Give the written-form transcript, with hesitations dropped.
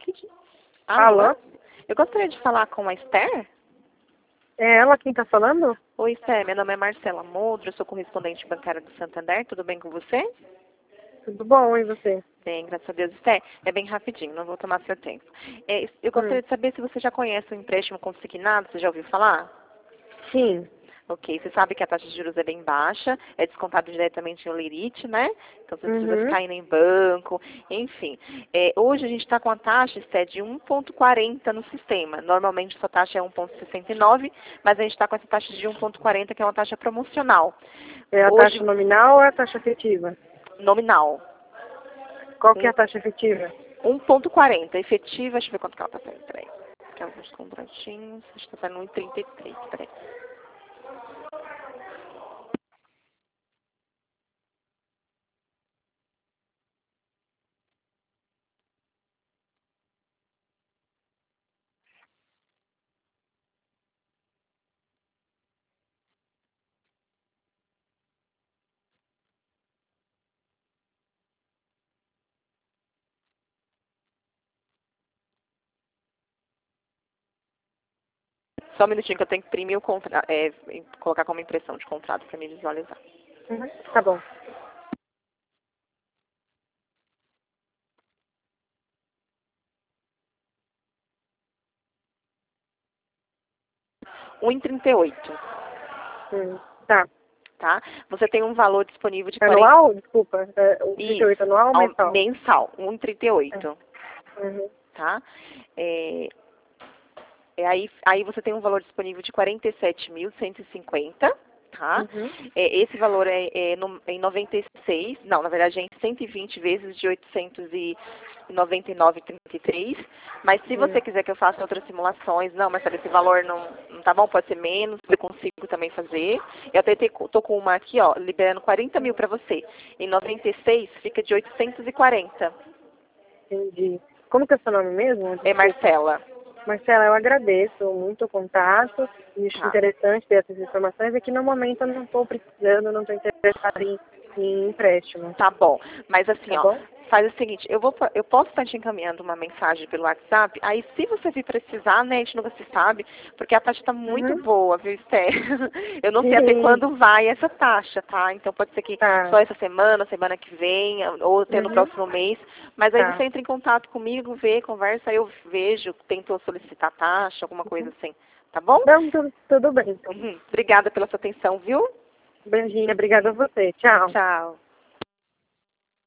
Alô? Alô? Eu gostaria de falar com a Esther. É ela quem tá falando? Oi, Esther. Meu nome é Marcela Moldro, eu sou correspondente bancária do Santander. Tudo bem com você? Tudo bom, e você? Bem, graças a Deus. Esther, é bem rapidinho, não vou tomar seu tempo. Eu Hum. gostaria de saber se você já conhece o empréstimo consignado, você já ouviu falar? Sim. Ok, você sabe que a taxa de juros é bem baixa, é descontado diretamente no Lerite, né? Então você não precisa Uhum. ficar indo em banco, enfim. Hoje a gente está com a taxa, Esté, de 1,40 no sistema. Normalmente sua taxa é 1,69, mas a gente está com essa taxa de 1,40, que é uma taxa promocional. É a taxa Hoje, nominal ou é a taxa efetiva? nominal, Qual que é a taxa efetiva? 1,40. Efetiva, deixa eu ver quanto que ela está saindo, peraí. Tem alguns contratinhos, acho que está saindo 1,33, peraí. Só um minutinho que eu tenho que imprimir o contrato, colocar como impressão de contrato para me visualizar. Uhum. Tá bom. Um em 38, Tá. tá? Você tem um valor disponível de 40. Anual? Desculpa. O 38 Isso, anual ou mensal? mensal, 1,38, É. Uhum. tá? Aí você tem um valor disponível de 47.150, tá? Uhum. Esse valor em 96, não, na verdade é em 120 vezes de 899,33. Mas se você Uhum. quiser que eu faça outras simulações, não, mas sabe, esse valor não tá bom, pode ser menos, eu consigo também fazer. Eu até tô com uma aqui, ó, liberando 40 mil para você. Em 96 fica de 840. Entendi. Como que é o seu nome mesmo? É Desculpa. Marcela. Marcela, eu agradeço muito o contato. E acho Tá. interessante ter essas informações. É que no momento eu não estou precisando, não estou interessada em empréstimo. Tá bom. Mas assim, Tá ó, bom? faz o seguinte, eu posso estar te encaminhando uma mensagem pelo WhatsApp, aí se você vir precisar, né, a gente nunca se sabe, porque a taxa tá muito Uhum. boa, viu, Esther? Eu não sei até Sim. quando vai essa taxa, tá? Então pode ser que Tá. só essa semana, semana que vem, ou até no Uhum. próximo mês, mas aí você Tá. entra em contato comigo, vê, conversa, aí eu vejo, tento solicitar taxa, alguma coisa Uhum. assim, tá bom? Não, tudo bem, então. Uhum. Obrigada pela sua atenção, viu? Beijinho, obrigada a você. Tchau. Tchau.